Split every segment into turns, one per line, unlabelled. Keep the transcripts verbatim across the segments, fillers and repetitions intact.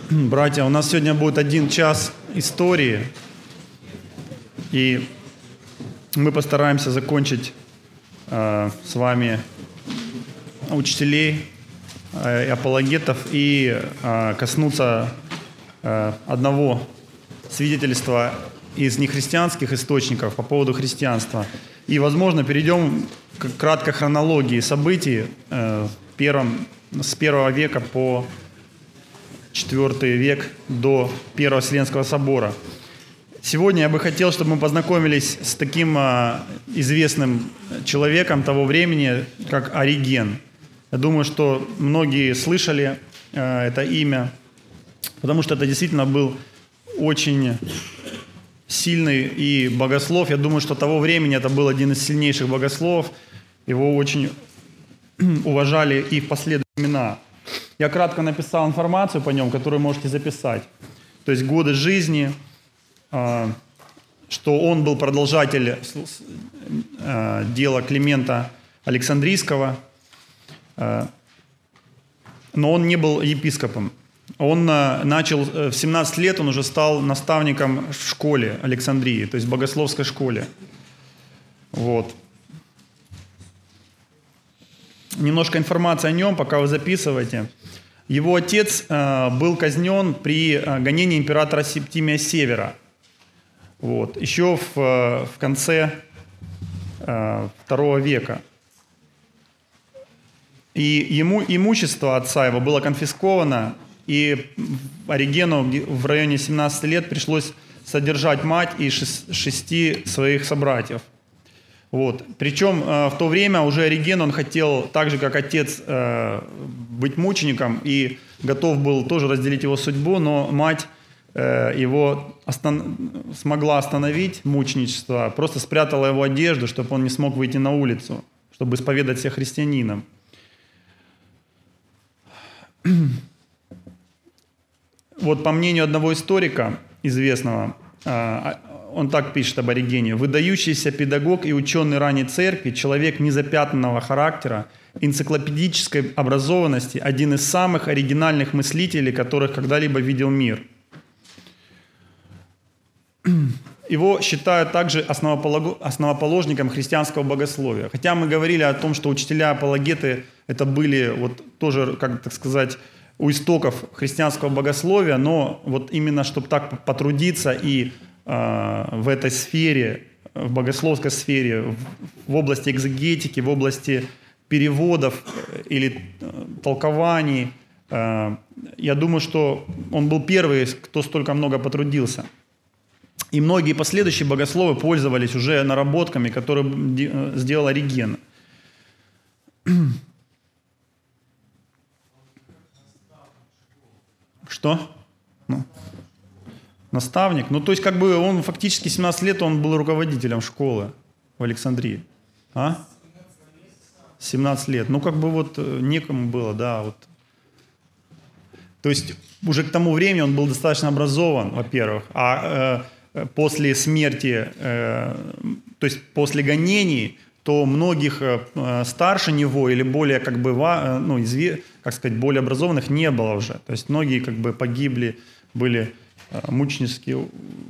Братья, у нас сегодня будет один час истории, и мы постараемся закончить э, с вами учителей э, и апологетов и э, коснуться э, одного свидетельства из нехристианских источников по поводу христианства. И, возможно, перейдем к краткой хронологии событий э, первом, с первого века по четвёртый век до Первого Вселенского собора. Сегодня я бы хотел, чтобы мы познакомились с таким а, известным человеком того времени, как Ориген. Я думаю, что многие слышали а, это имя, потому что это действительно был очень сильный и богослов. Я думаю, что того времени это был один из сильнейших богословов. Его очень уважали и в последующие времена. Я кратко написал информацию по нем, которую можете записать. То есть годы жизни, что он был продолжатель дела Климента Александрийского, но он не был епископом. Он начал в семнадцать лет, он уже стал наставником в школе Александрии, то есть в богословской школе. Вот. Немножко информации о нем, пока вы записываете. Его отец э, был казнен при э, гонении императора Септимия Севера. Вот. Еще в, э, в конце э, второго века. И ему имущество отца его было конфисковано, и Оригену в районе семнадцати лет пришлось содержать мать и шести своих собратьев. Вот. Причем э, в то время уже Ориген, он хотел, так же как отец, э, быть мучеником и готов был тоже разделить его судьбу, но мать э, его остан- смогла остановить мученичество, просто спрятала его одежду, чтобы он не смог выйти на улицу, чтобы исповедать себя христианином. Вот по мнению одного историка известного, э, он так пишет об Оригене: выдающийся педагог и ученый ранней церкви, человек незапятнанного характера, энциклопедической образованности, один из самых оригинальных мыслителей, которых когда-либо видел мир. Его считают также основоположником христианского богословия. Хотя мы говорили о том, что учителя-апологеты это были вот тоже, как так сказать, у истоков христианского богословия, но вот именно чтобы так потрудиться и в этой сфере, в богословской сфере, в области экзегетики, в области переводов или толкований. Я думаю, что он был первый, кто столько много потрудился. И многие последующие богословы пользовались уже наработками, которые сделал Ориген. Что? Ну. Наставник. Ну, то есть, как бы он фактически семнадцать лет он был руководителем школы в Александрии. А? семнадцать лет. Ну, как бы вот некому было, да. Вот. То есть, уже к тому времени он был достаточно образован, во-первых. А э, после смерти, э, то есть, после гонений, то многих э, старше него или более, как бы, ва, ну, изве, как сказать, более образованных не было уже. То есть, многие, как бы, погибли, были мученически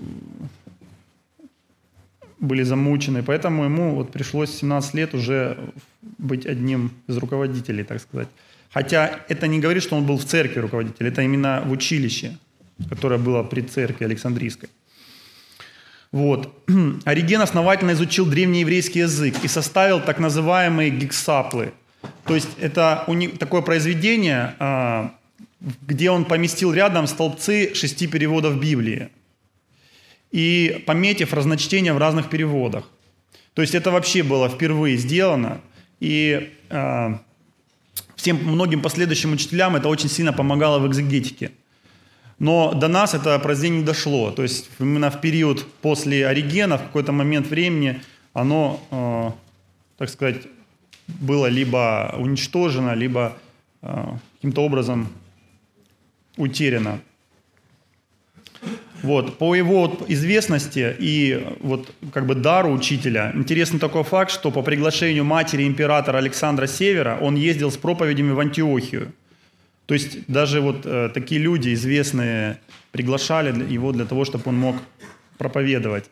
были замучены. Поэтому ему вот пришлось в семнадцать лет уже быть одним из руководителей, так сказать. Хотя это не говорит, что он был в церкви руководитель. Это именно в училище, которое было при церкви Александрийской. Вот. Ориген основательно изучил древнееврейский язык и составил так называемые гексаплы. То есть это такое произведение, где он поместил рядом столбцы шести переводов Библии и пометив разночтения в разных переводах. То есть это вообще было впервые сделано, и э, всем многим последующим учителям это очень сильно помогало в экзегетике. Но до нас это произведение не дошло. То есть именно в период после Оригена, в какой-то момент времени, оно, э, так сказать, было либо уничтожено, либо э, каким-то образом утеряно. Вот. По его известности и вот как бы дару учителя интересный такой факт, что по приглашению матери императора Александра Севера он ездил с проповедями в Антиохию. То есть даже вот э, такие люди известные приглашали для- его для того, чтобы он мог проповедовать.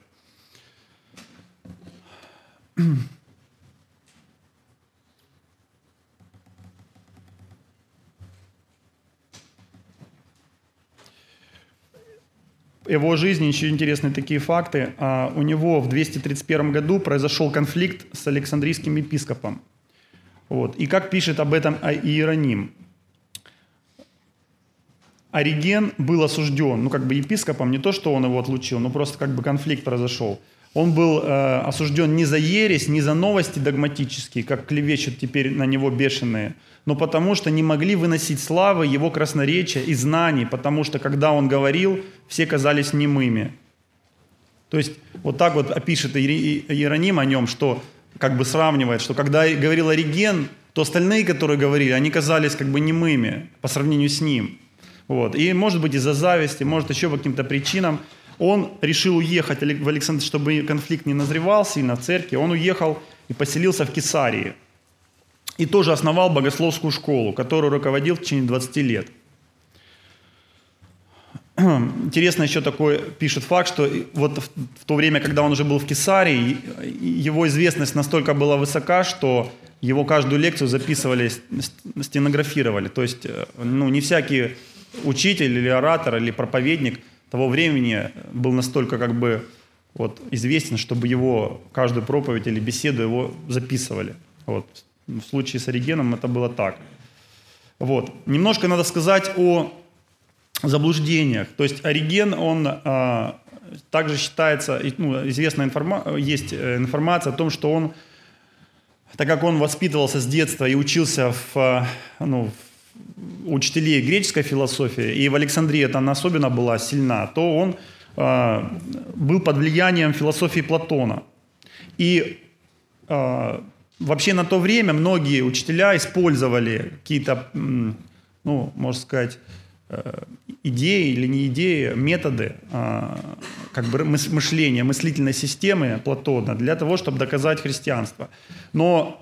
В его жизни еще интересные такие факты. А, У него в двести тридцать первом году произошел конфликт с Александрийским епископом. Вот. И как пишет об этом Иероним. Ориген был осужден, ну как бы епископом, не то, что он его отлучил, но просто как бы конфликт произошел. Он был э, осужден не за ересь, не за новости догматические, как клевещут теперь на него бешеные, но потому что не могли выносить славы его красноречия и знаний, потому что когда он говорил, все казались немыми. То есть вот так вот опишет Иероним о нем, что как бы сравнивает, что когда говорил Ориген, то остальные, которые говорили, они казались как бы немыми по сравнению с ним. Вот. И может быть из-за зависти, может еще по каким-то причинам, он решил уехать в Александрию, чтобы конфликт не назревал сильно в церкви. Он уехал и поселился в Кесарии. И тоже основал богословскую школу, которую руководил в течение двадцати лет. Интересно еще такой пишет факт, что вот в, в то время, когда он уже был в Кесарии, его известность настолько была высока, что его каждую лекцию записывали, стенографировали. То есть ну, не всякий учитель или оратор или проповедник того времени был настолько как бы вот, известен, чтобы его каждую проповедь или беседу его записывали. Вот. В случае с Оригеном это было так. Вот. Немножко надо сказать о заблуждениях. То есть Ориген, он а, также считается, ну, известная информа, есть информация о том, что он, так как он воспитывался с детства и учился в, ну, в учителей греческой философии, и в Александрии это она особенно была сильна, то он а, был под влиянием философии Платона. И а, вообще на то время многие учителя использовали какие-то, ну, можно сказать, идеи или не идеи, методы как бы мышления, мыслительной системы Платона для того, чтобы доказать христианство. Но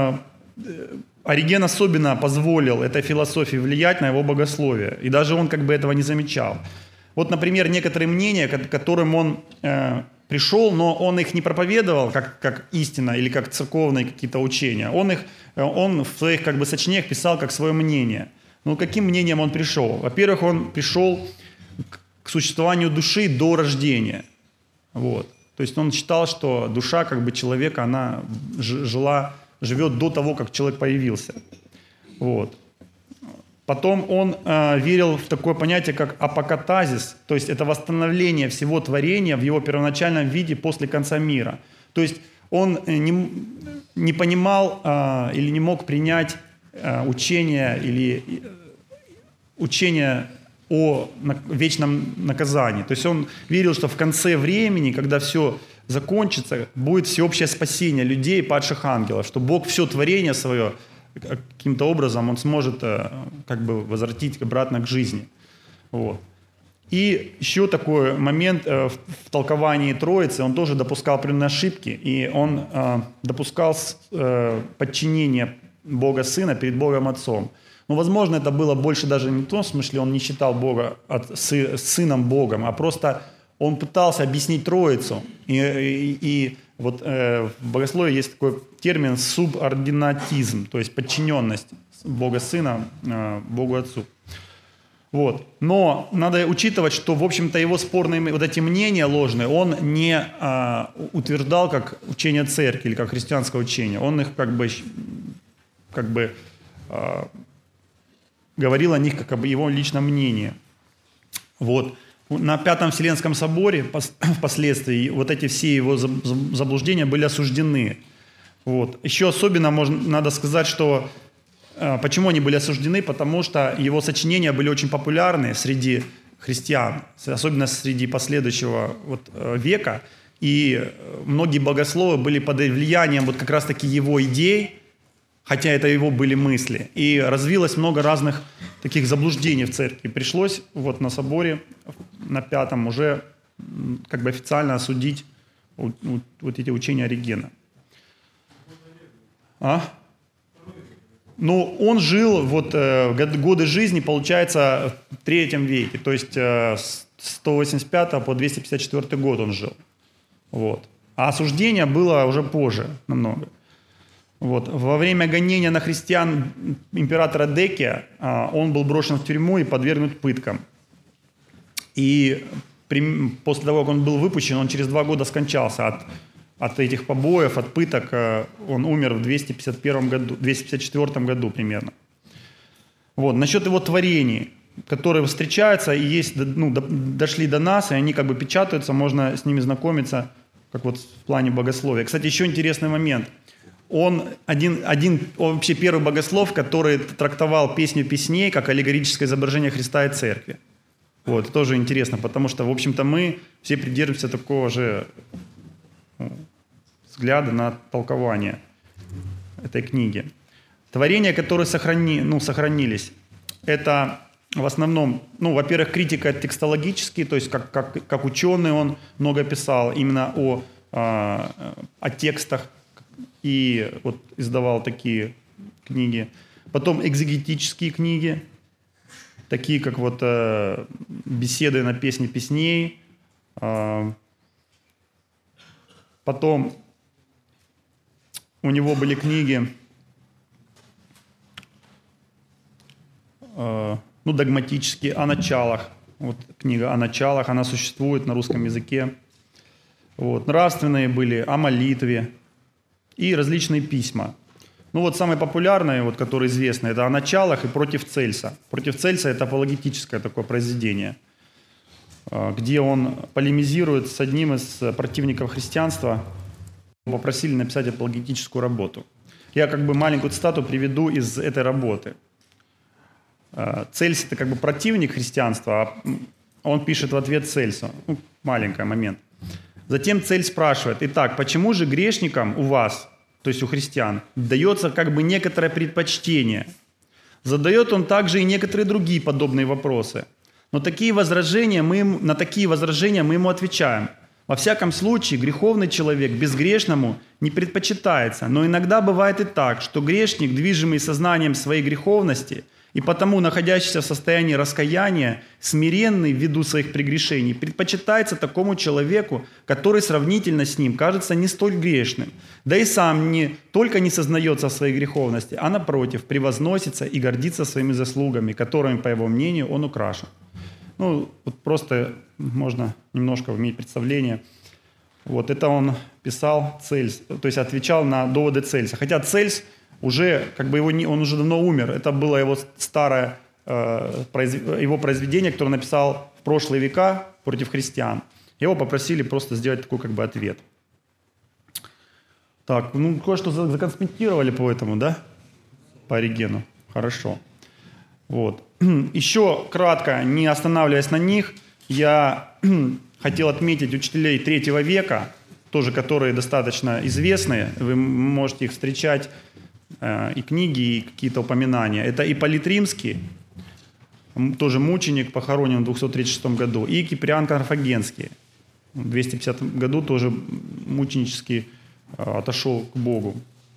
Ориген особенно позволил этой философии влиять на его богословие, и даже он как бы этого не замечал. Вот, например, некоторые мнения, к которым он пришел, но он их не проповедовал как, как истина или как церковные какие-то учения. Он, их, он в своих как бы сочинениях писал как свое мнение. Но каким мнением он пришел? Во-первых, он пришел к существованию души до рождения. Вот. То есть он считал, что душа как бы человека, она жила, живет до того, как человек появился. Вот. Потом он э, верил в такое понятие, как апокатазис, то есть это восстановление всего творения в его первоначальном виде после конца мира. То есть он не, не понимал э, или не мог принять э, учение или э, учение о на, вечном наказании. То есть он верил, что в конце времени, когда все закончится, будет всеобщее спасение людей, падших ангелов, что Бог все творение свое каким-то образом он сможет как бы возвратить обратно к жизни. Вот. И еще такой момент в толковании Троицы, он тоже допускал определенные ошибки, и он допускал подчинение Бога Сына перед Богом Отцом. Но, возможно, это было больше даже не в том смысле, он не считал Бога от, с, Сыном Богом, а просто он пытался объяснить Троицу. И, и, и вот э, в богословии есть такой термин субординатизм, то есть подчиненность Бога Сына э, Богу Отцу. Вот. Но надо учитывать, что, в общем-то, его спорные вот эти мнения ложные он не э, утверждал как учение церкви или как христианское учение. Он их как бы, как бы э, говорил о них как об его личном мнении. Вот. На Пятом Вселенском соборе впоследствии вот эти все его заблуждения были осуждены. Вот. Еще особенно можно, надо сказать, что почему они были осуждены, потому что его сочинения были очень популярны среди христиан, особенно среди последующего вот века, и многие богословы были под влиянием вот как раз-таки его идей, хотя это его были мысли. И развилось много разных таких заблуждений в церкви. Пришлось вот на соборе, на пятом, уже как бы официально осудить вот, вот эти учения Оригена. А? Но он жил, вот годы жизни, получается, в третьем веке, то есть с сто восемьдесят пятого по двести пятьдесят четвёртый год он жил. Вот. А осуждение было уже позже намного. Вот. Во время гонения на христиан императора Декия он был брошен в тюрьму и подвергнут пыткам. И после того, как он был выпущен, он через два года скончался от, от этих побоев, от пыток. Он умер в двести пятьдесят первом году, двести пятьдесят четвёртом году примерно. Вот. Насчет его творений, которые встречаются и есть, ну, дошли до нас, и они как бы печатаются, можно с ними знакомиться, как вот в плане богословия. Кстати, еще интересный момент. Он один, один он вообще первый богослов, который трактовал песню песней как аллегорическое изображение Христа и Церкви. Вот, тоже интересно, потому что, в общем-то, мы все придерживаемся такого же, ну, взгляда на толкование этой книги. Творения, которые сохрани, ну, сохранились, это в основном, ну, во-первых, критика текстологические, то есть как, как, как ученый он много писал именно о, о текстах и вот издавал такие книги. Потом экзегетические книги, такие как вот э, беседы на песни песней. Э, потом у него были книги, э, ну, догматические, о началах. Вот книга о началах, она существует на русском языке. Вот. Нравственные были, о молитве и различные письма. Ну вот самые популярные, вот, которые известны, это о началах и против Цельса. Против Цельса это апологетическое такое произведение, где он полемизирует с одним из противников христианства. Попросили написать апологетическую работу. Я как бы маленькую цитату приведу из этой работы. Цельс – это как бы противник христианства, а он пишет в ответ Цельсу. Ну, маленький момент. Затем Цельс спрашивает: «Итак, почему же грешникам у вас, то есть у христиан, дается как бы некоторое предпочтение?» Задает он также и некоторые другие подобные вопросы. Но такие возражения мы, на такие возражения мы ему отвечаем: во всяком случае, греховный человек безгрешному не предпочитается, но иногда бывает и так, что грешник, движимый сознанием своей греховности и потому находящийся в состоянии раскаяния, смиренный ввиду своих прегрешений, предпочитается такому человеку, который сравнительно с ним кажется не столь грешным, да и сам не только не сознается в своей греховности, а напротив, превозносится и гордится своими заслугами, которыми, по его мнению, он украшен. Ну, вот просто можно немножко иметь представление. Вот это он писал Цельс, то есть отвечал на доводы Цельса. Хотя Цельс уже, как бы его не, он уже давно умер. Это было его старое, э, произ, его произведение, которое он написал в прошлые века против христиан. Его попросили просто сделать такой как бы ответ. Так, ну кое-что законспектировали по этому, да? По Оригену. Хорошо. Вот. Еще кратко, не останавливаясь на них, я хотел отметить учителей третьего века, тоже которые достаточно известные. Вы можете их встречать, и книги, и какие-то упоминания. Это Ипполит Римский, тоже мученик, похоронен в двухсот тридцать шестом году, и Киприан Карфагенский. В двести пятидесятом году тоже мученически отошел к Богу.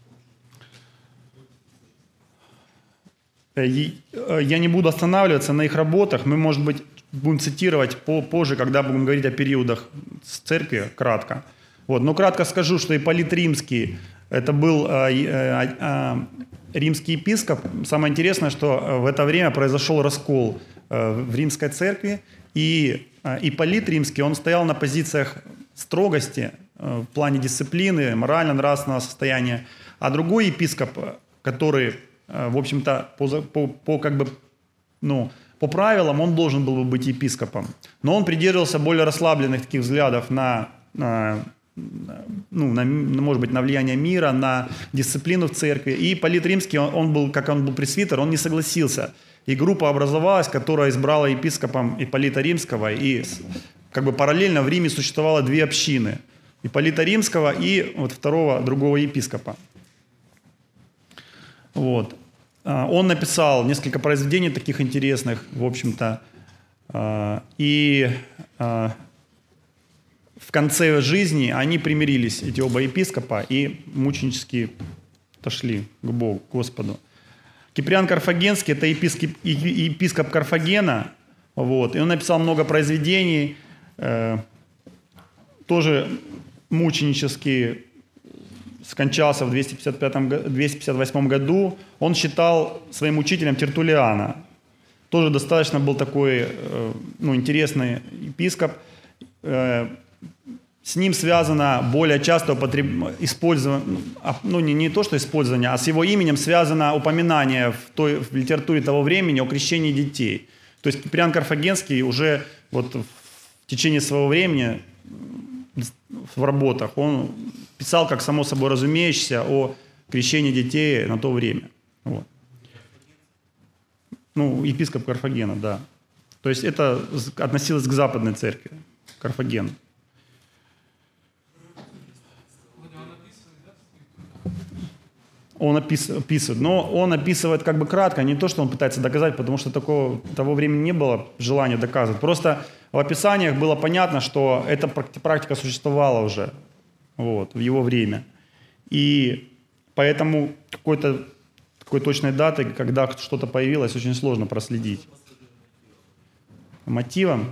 Я не буду останавливаться на их работах, мы, может быть, будем цитировать позже, когда будем говорить о периодах с церкви, кратко. Вот. Но кратко скажу, что Ипполит Римский это был э, э, э, римский епископ. Самое интересное, что в это время произошел раскол э, в римской церкви, и э, Ипполит Римский, он стоял на позициях строгости э, в плане дисциплины, морально-нравственного состояния, а другой епископ, который, э, в общем-то, по, по, по, как бы, ну, по правилам он должен был бы быть епископом, но он придерживался более расслабленных таких взглядов на, на ну, на, может быть, на влияние мира, на дисциплину в церкви. И Ипполит Римский, он, он был, как он был пресвитер, он не согласился. И группа образовалась, которая избрала епископом Ипполита Римского. И как бы параллельно в Риме существовало две общины. Ипполита Римского и вот второго, другого епископа. Вот. Он написал несколько произведений таких интересных, в общем-то. И в конце жизни они примирились, эти оба епископа, и мученически отошли к Богу, к Господу. Киприан Карфагенский – это епископ, епископ Карфагена, вот, и он написал много произведений, э, тоже мученически скончался в двести пятьдесят пятом, двести пятьдесят восьмом году. Он считал своим учителем Тертуллиана. Тоже достаточно был такой э, ну, интересный епископ. Э, С ним связано более часто употреб... использование, ну не, не то, что использование, а с его именем связано упоминание в, той, в литературе того времени о крещении детей. То есть Киприан Карфагенский уже вот в течение своего времени в работах он писал как само собой разумеющееся о крещении детей на то время. Вот. Ну, епископ Карфагена, да. То есть это относилось к западной церкви, Карфагена. Он описывает, но он описывает как бы кратко, не то, что он пытается доказать, потому что такого, того времени не было желания доказывать. Просто в описаниях было понятно, что эта практика существовала уже вот, в его время. И поэтому какой-то такой точной даты, когда что-то появилось, очень сложно проследить. Мотивом?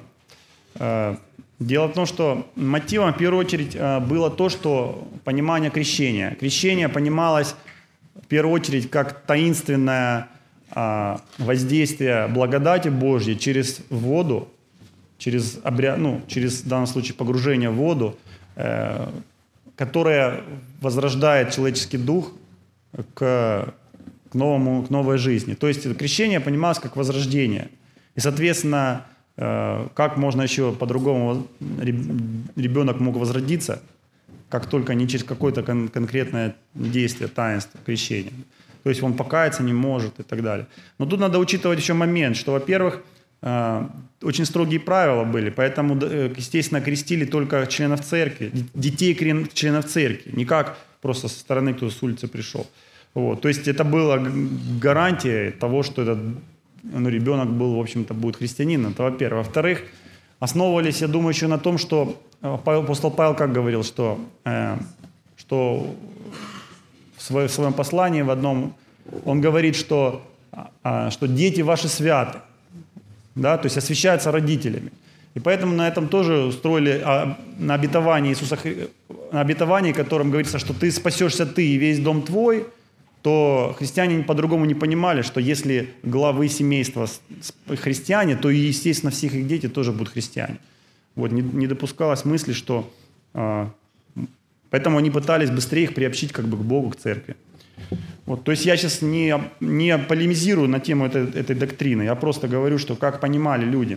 Дело в том, что мотивом в первую очередь было то, что понимание крещения. Крещение понималось в первую очередь как таинственное а, воздействие благодати Божьей через воду, через, обряд, ну, через в данном случае погружение в воду, э, которое возрождает человеческий дух к, к, новому, к новой жизни. То есть крещение понималось как возрождение. И, соответственно, э, как можно еще по-другому ребенок мог возродиться, как только не через какое-то кон- конкретное действие, таинство, крещение. То есть он покаяться не может и так далее. Но тут надо учитывать еще момент, что, во-первых, э, очень строгие правила были, поэтому, э, естественно, крестили только членов церкви, детей членов церкви, не как просто со стороны, кто с улицы пришел. Вот. То есть это была гарантия того, что этот ну, ребенок был, в общем-то, будет христианином. Это во-первых. Во-вторых, основывались, я думаю, еще на том, что апостол Павел как говорил, что, э, что в, свое, в своем послании в одном, он говорит, что, э, что дети ваши святы, да, то есть освящаются родителями. И поэтому на этом тоже устроили а, на обетовании Иисуса, на обетовании, которым говорится, что ты спасешься ты и весь дом твой, то христиане по-другому не понимали, что если главы семейства христиане, то, естественно, все их дети тоже будут христиане. Вот, не, не допускалось мысли, что... А, поэтому они пытались быстрее их приобщить как бы к Богу, к церкви. Вот, то есть я сейчас не, не полемизирую на тему этой, этой доктрины, я просто говорю, что как понимали люди.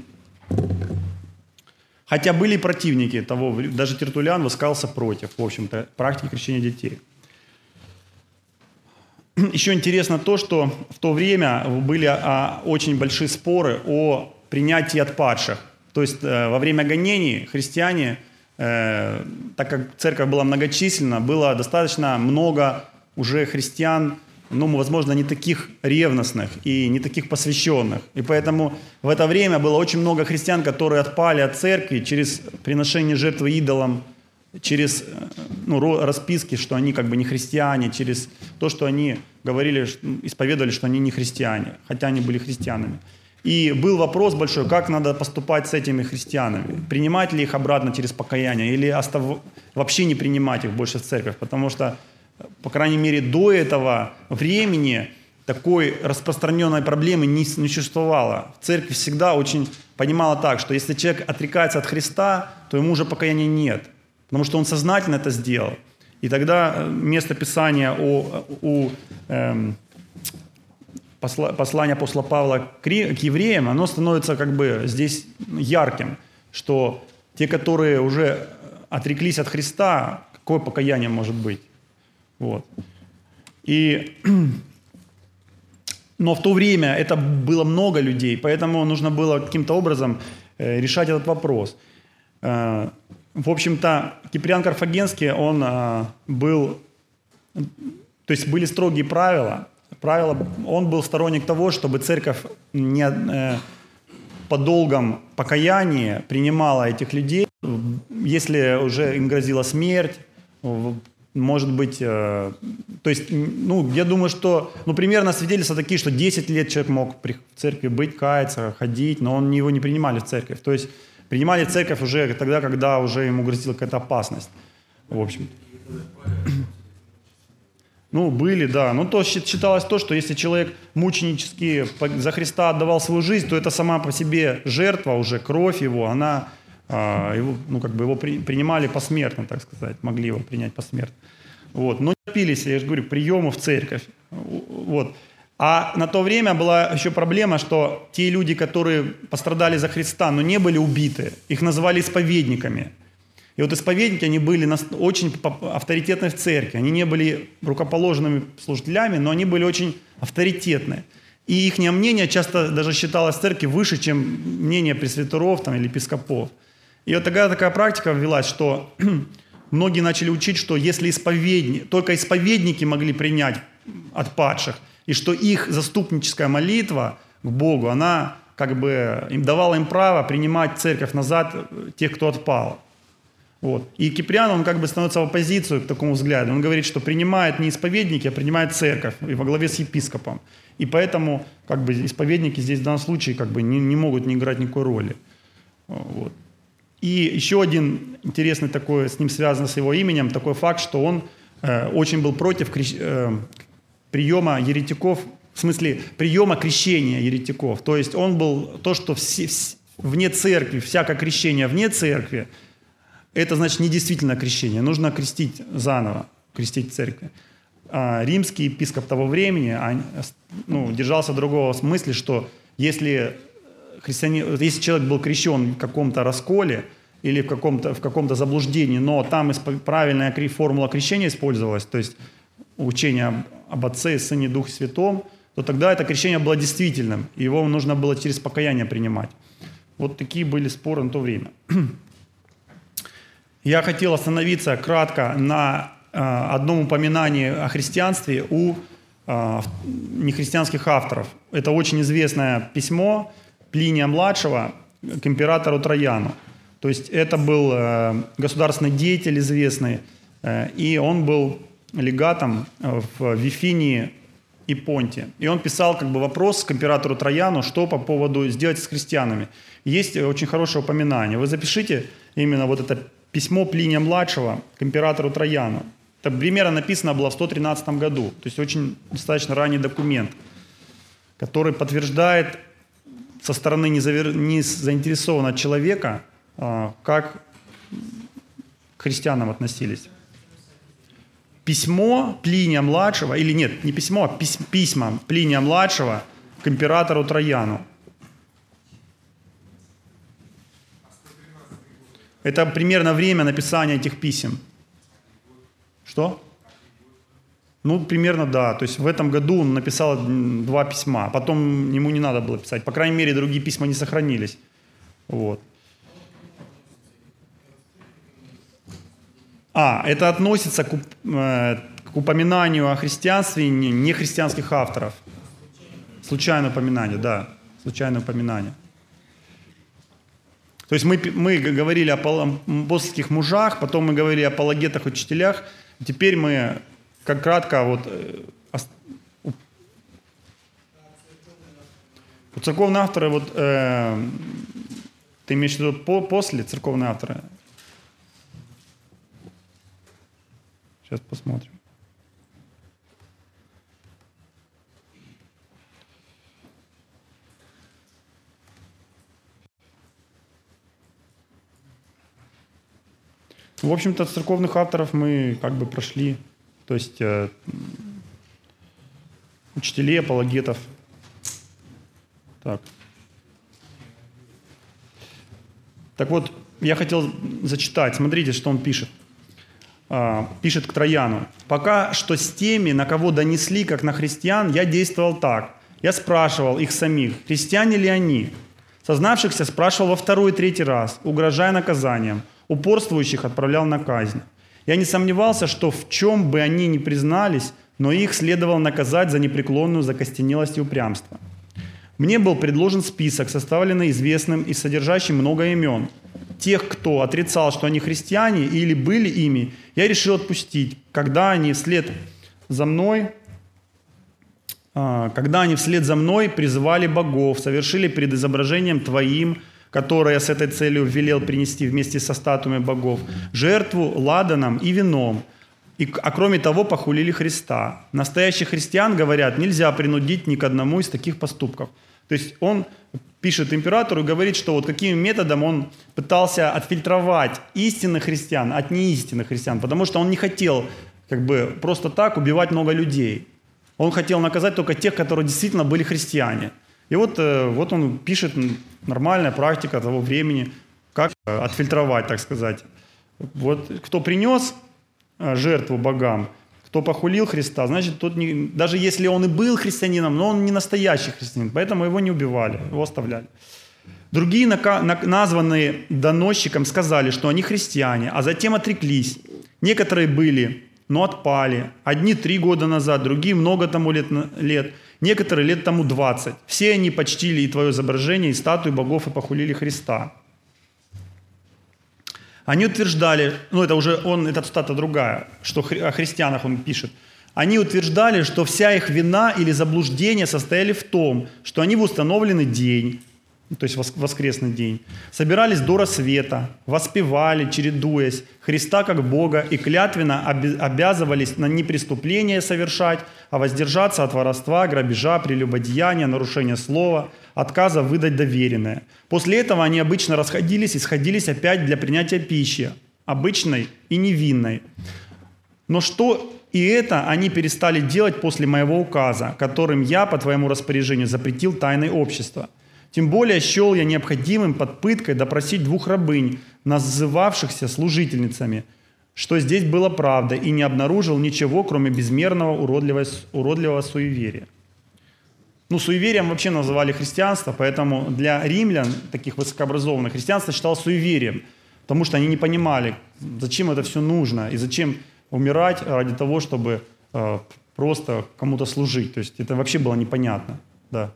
Хотя были противники того, даже Тертуллиан высказался против, в общем-то, практики крещения детей. Еще интересно то, что в то время были а, очень большие споры о принятии отпадших. То есть э, во время гонений христиане, э, так как церковь была многочисленна, было достаточно много уже христиан, ну, возможно, не таких ревностных и не таких посвященных. И поэтому в это время было очень много христиан, которые отпали от церкви через приношение жертвы идолам, через ну, расписки, что они как бы не христиане, через то, что они говорили, исповедовали, что они не христиане, хотя они были христианами. И был вопрос большой, как надо поступать с этими христианами. Принимать ли их обратно через покаяние или остав... вообще не принимать их больше в церковь. Потому что, по крайней мере, до этого времени такой распространенной проблемы не, не существовало. Церковь всегда очень понимала так, что если человек отрекается от Христа, то ему уже покаяния нет. Потому что он сознательно это сделал. И тогда место Писания о, о, эм, посла, послания апостола Павла к, к евреям, оно становится как бы здесь ярким, что те, которые уже отреклись от Христа, какое покаяние может быть? Вот. И, но в то время это было много людей, поэтому нужно было каким-то образом э, решать этот вопрос. Э, В общем-то, Киприан Карфагенский, он а, был, то есть были строгие правила. правила. Он был сторонник того, чтобы церковь не, э, по долгом покаянии принимала этих людей. Если уже им грозила смерть, может быть, э, то есть, ну, я думаю, что, ну, примерно свидетельства такие, что десять лет человек мог при, в церкви быть, каяться, ходить, но он, его не принимали в церковь. То есть принимали в церковь уже тогда, когда уже ему грозила какая-то опасность, в общем. Ну, были, да. Ну, то считалось то, что если человек мученически за Христа отдавал свою жизнь, то это сама по себе жертва уже, кровь его, она, а, его, ну, как бы его при, принимали посмертно, так сказать, могли его принять посмертно. Вот. Но не терпелись, я же говорю, приемы в церковь. Вот. А на то время была еще проблема, что те люди, которые пострадали за Христа, но не были убиты, их называли исповедниками. И вот исповедники, они были очень авторитетны в церкви. Они не были рукоположенными служителями, но они были очень авторитетны. И их мнение часто даже считалось в церкви выше, чем мнение пресвитеров там, или епископов. И вот тогда такая практика ввелась, что многие начали учить, что если исповедники, только исповедники могли принять от падших, и что их заступническая молитва к Богу, она как бы им давала им право принимать церковь назад тех, кто отпал. Вот. И Киприан, он как бы становится в оппозицию к такому взгляду. Он говорит, что принимает не исповедники, а принимает церковь и во главе с епископом. И поэтому как бы исповедники здесь в данном случае как бы не, не могут не играть никакой роли. Вот. И еще один интересный такой, с ним связан с его именем, такой факт, что он э, очень был против крещ... э, приема еретиков, в смысле приема крещения еретиков. То есть он был то, что все, вне церкви, всякое крещение вне церкви, это значит недействительное крещение. Нужно крестить заново, крестить в церкви. А римский епископ того времени ну, держался другого смысла, что если, христианин, если человек был крещен в каком-то расколе или в каком-то, в каком-то заблуждении, но там правильная формула крещения использовалась, то есть учение об Отце, Сыне и Духе Святом, то тогда это крещение было действительным, и его нужно было через покаяние принимать. Вот такие были споры на то время. Я хотел остановиться кратко на э, одном упоминании о христианстве у э, нехристианских авторов. Это очень известное письмо Плиния-младшего к императору Трояну. То есть это был э, государственный деятель известный, э, и он был легатом в Вифинии и Понте. И он писал как бы вопрос к императору Трояну, что по поводу сделать с христианами. Есть очень хорошее упоминание. Вы запишите именно вот это письмо Плиния-младшего к императору Трояну. Это примерно написано было в сто тринадцатом году. То есть очень достаточно ранний документ, который подтверждает со стороны незаинтересованного человека, как к христианам относились. Письмо Плиния-младшего, или нет, не письмо, а письма Плиния-младшего к императору Трояну. Это примерно время написания этих писем. Что? Ну, примерно да. То есть в этом году он написал два письма. Потом ему не надо было писать. По крайней мере, другие письма не сохранились. Вот. А, это относится к, э, к упоминанию о христианстве нехристианских авторов. Случайное упоминание, да. Случайное упоминание. То есть мы, мы говорили о апостольских мужах, потом мы говорили о апологетах, учителях. Теперь мы, как кратко, вот, у церковные авторы, вот, э, ты имеешь в виду по, после церковные авторы? Сейчас посмотрим. В общем-то, церковных авторов мы как бы прошли, то есть э, учителей, апологетов. Так. Так вот, я хотел зачитать, смотрите, что он пишет. А, пишет к Трояну. «Пока что с теми, на кого донесли, как на христиан, я действовал так. Я спрашивал их самих, христиане ли они. Сознавшихся спрашивал во второй и третий раз, угрожая наказанием. Упорствующих отправлял на казнь. Я не сомневался, что в чем бы они ни признались, но их следовало наказать за непреклонную закостенелость и упрямство. Мне был предложен список, составленный известным и содержащий много имен. тех, кто отрицал, что они христиане или были ими, я решил отпустить, когда они вслед за мной, когда они вслед за мной призывали богов, совершили перед изображением Твоим, которое с этой целью велел принести вместе со статуями богов, жертву ладаном и вином, и, а кроме того похулили Христа. Настоящих христиан, говорят, нельзя принудить ни к одному из таких поступков. То есть он пишет императору и говорит, что вот каким методом он пытался отфильтровать истинных христиан от неистинных христиан, потому что он не хотел как бы просто так убивать много людей. Он хотел наказать только тех, которые действительно были христиане. И вот, вот он пишет, нормальная практика того времени, как отфильтровать, так сказать. Вот кто принес жертву богам, кто похулил Христа, значит, тот не, даже если он и был христианином, но он не настоящий христианин, поэтому его не убивали, его оставляли. Другие, названные доносчиком, сказали, что они христиане, а затем отреклись. Некоторые были, но отпали. Одни три года назад, другие много тому лет, лет, некоторые лет тому двадцать. Все они почтили и твое изображение, и статуи богов, и похулили Христа. Они утверждали, ну это уже он, эта цитата другая, что о христианах он пишет. Они утверждали, что вся их вина или заблуждение состояли в том, что они в установленный день, то есть воскресный день, собирались до рассвета, воспевали, чередуясь, Христа как Бога и клятвенно обязывались на не преступление совершать, а воздержаться от воровства, грабежа, прелюбодеяния, нарушения слова, отказа выдать доверенное. После этого они обычно расходились и сходились опять для принятия пищи, обычной и невинной. Но что и это они перестали делать после моего указа, которым я по твоему распоряжению запретил тайны общества. Тем более счел я необходимым под пыткой допросить двух рабынь, называвшихся служительницами, что здесь было правда, и не обнаружил ничего, кроме безмерного уродливого, уродливого суеверия. Ну, суеверием вообще называли христианство, поэтому для римлян, таких высокообразованных, христианство считалось суеверием, потому что они не понимали, зачем это все нужно, и зачем умирать ради того, чтобы э, просто кому-то служить. То есть это вообще было непонятно. Да.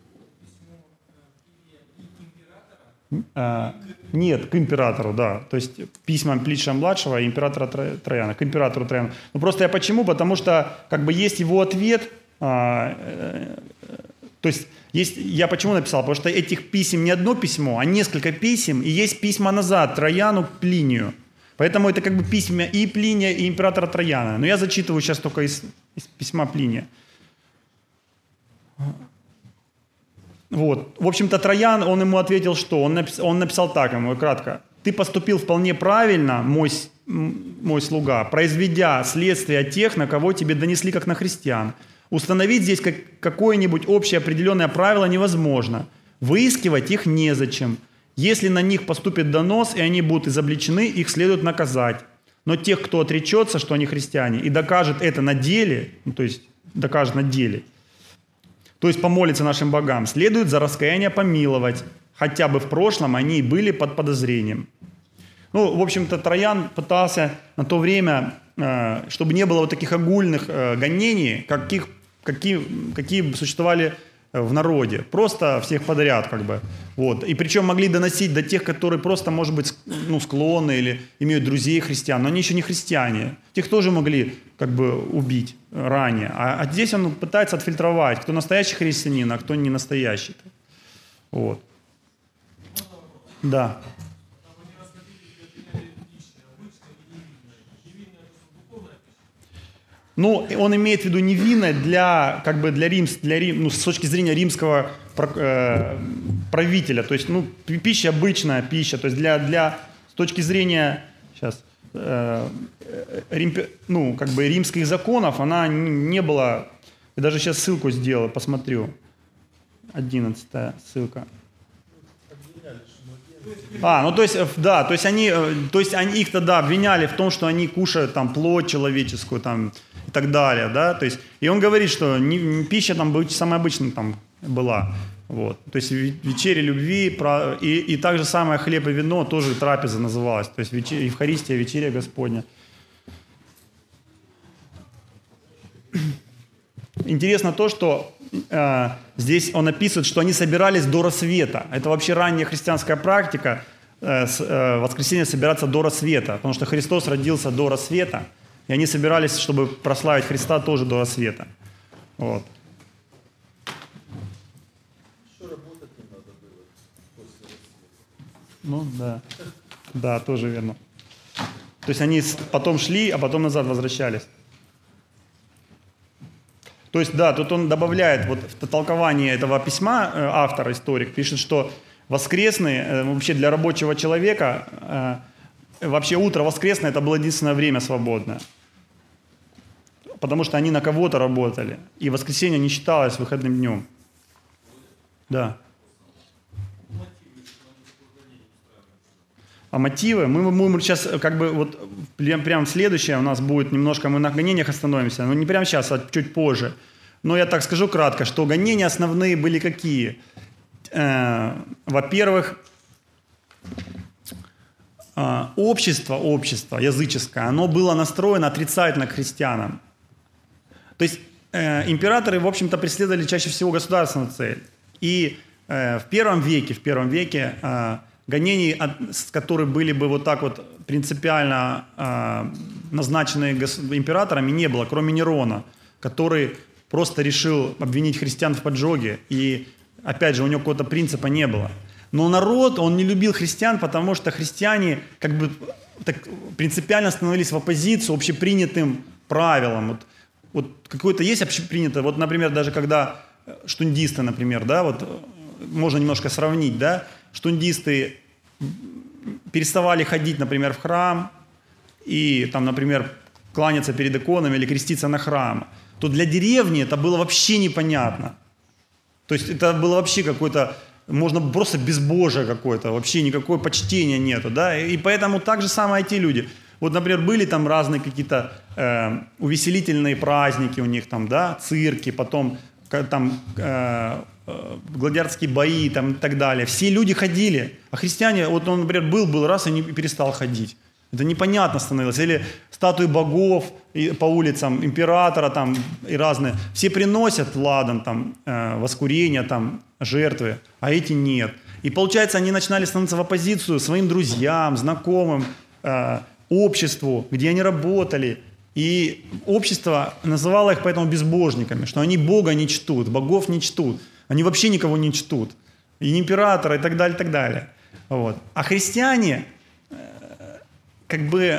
А, нет, к императору, да. То есть письма Плиша-младшего и императора Трояна, к императору Трояну. Ну, просто я почему? Потому что как бы есть его ответ. А, э, то есть, есть, я почему написал? Потому что этих писем не одно письмо, а несколько писем, и есть письма назад Трояну, Плинию. Поэтому это как бы письма и Плиния, и императора Трояна. Но я зачитываю сейчас только из, из письма Плиния. Вот. В общем-то, Троян, он ему ответил, что? Он написал, он написал так ему, кратко. «Ты поступил вполне правильно, мой, мой слуга, произведя следствие тех, на кого тебе донесли, как на христиан. Установить здесь как, какое-нибудь общее определенное правило невозможно. Выискивать их незачем. Если на них поступит донос, и они будут изобличены, их следует наказать. Но тех, кто отречется, что они христиане, и докажет это на деле, ну, то есть докажет на деле, то есть помолиться нашим богам, следует за раскаяние помиловать, хотя бы в прошлом они и были под подозрением». Ну, в общем-то, Троян пытался на то время, чтобы не было вот таких огульных гонений, каких, какие, какие существовали в народе. Просто всех подряд как бы. Вот. И причем могли доносить до тех, которые просто, может быть, ну, склонны или имеют друзей христиан, но они еще не христиане. Тех тоже могли как бы убить ранее. А, а здесь он пытается отфильтровать, кто настоящий христианин, а кто не настоящий. Вот. Да. Ну, он имеет в виду невинное для, как бы для, римс, для рим, ну, с точки зрения римского э, правителя. То есть, ну, пища обычная пища. То есть для, для с точки зрения сейчас, э, рим, ну, как бы римских законов она не была. Я даже сейчас ссылку сделал, посмотрю. Одиннадцатая ссылка. А, ну то есть, да, то есть они, то есть они их тогда обвиняли в том, что они кушают там плоть человеческую там и так далее, да, то есть, и он говорит, что не, пища там самая обычная там была, вот, то есть вечеря любви, про, и, и так же самое хлеб и вино тоже трапеза называлась, то есть вечер, Евхаристия, вечеря Господня. Интересно то, что э, здесь он описывает, что они собирались до рассвета. Это вообще ранняя христианская практика. э, с, э, воскресенье собираться до рассвета, потому что Христос родился до рассвета, и они собирались, чтобы прославить Христа тоже до рассвета. Вот.
Еще работать не надо было после рассвета.
Ну да, да, тоже верно. То есть они потом шли, а потом назад возвращались. То есть, да, тут он добавляет, вот в толкование этого письма э, автор, историк, пишет, что воскресные, э, вообще для рабочего человека, э, вообще утро воскресное, это было единственное время свободное. Потому что они на кого-то работали, и воскресенье не считалось выходным днем. Да. А мотивы, мы будем сейчас, как бы, вот прям, прям следующее у нас будет немножко, мы на гонениях остановимся, но не прямо сейчас, а чуть позже. Но я так скажу кратко, что гонения основные были какие? Э, во-первых, э, общество, общество языческое, оно было настроено отрицательно к христианам. То есть э, императоры, в общем-то, преследовали чаще всего государственную цель. И э, в первом веке, в первом веке э, гонений, от, которые были бы вот так вот принципиально э, назначены гос- императорами, не было, кроме Нерона, который просто решил обвинить христиан в поджоге. И, опять же, у него какого-то принципа не было. Но народ, он не любил христиан, потому что христиане как бы так принципиально становились в оппозицию общепринятым правилам. Вот, вот какое-то есть общепринятое, вот, например, даже когда штундисты, например, да, вот можно немножко сравнить, да, штундисты переставали ходить, например, в храм и там, например, кланяться перед иконами или креститься на храм, то для деревни это было вообще непонятно. То есть это было вообще какое-то, можно просто безбожие какое-то, вообще никакого почтения нету, да, и поэтому так же самое эти люди. Вот, например, были там разные какие-то э, увеселительные праздники у них там, да, цирки, потом там э, гладиаторские бои там, и так далее. Все люди ходили, а христиане, вот он, например, был-был раз и не перестал ходить. Это непонятно становилось. Или статуи богов и по улицам, императора там и разные. Все приносят ладан, там, э, воскурения, там, жертвы, а эти нет. И получается, они начинали становиться в оппозицию своим друзьям, знакомым, э, обществу, где они работали. И общество называло их поэтому безбожниками, что они Бога не чтут, богов не чтут. Они вообще никого не чтут. И императора, и так далее, и так далее. Вот. А христиане, как бы,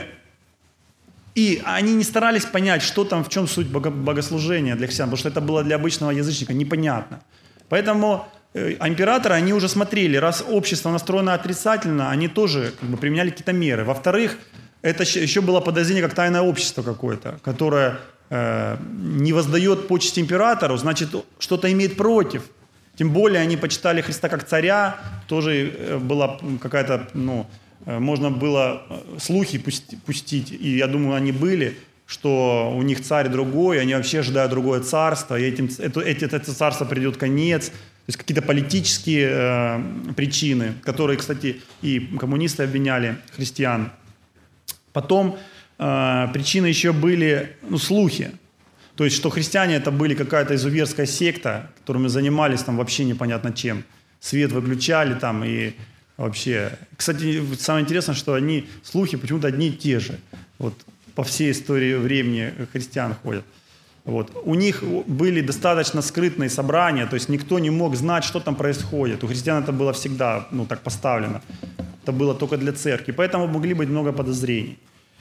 и они не старались понять, что там, в чем суть богослужения для христиан, потому что это было для обычного язычника непонятно. Поэтому а императоры, они уже смотрели, раз общество настроено отрицательно, они тоже как бы применяли какие-то меры. Во-вторых, это еще было подозрение как тайное общество какое-то, которое э, не воздает почести императору, значит, что-то имеет против. Тем более они почитали Христа как царя, тоже была какая-то, ну, можно было слухи пустить, и я думаю, они были, что у них царь другой, они вообще ожидают другое царство, и этим, это, это, это царство придет конец. То есть какие-то политические э, причины, которые, кстати, и коммунисты обвиняли христиан. Потом э, причины еще были, ну, слухи. То есть, что христиане это были какая-то изуверская секта, которыми занимались там вообще непонятно чем. Свет выключали там и вообще. Кстати, самое интересное, что они, слухи почему-то одни и те же. Вот по всей истории времени христиан ходят. Вот. У них были достаточно скрытные собрания, то есть никто не мог знать, что там происходит. У христиан это было всегда, ну, так поставлено. Это было только для церкви. Поэтому могли быть много подозрений.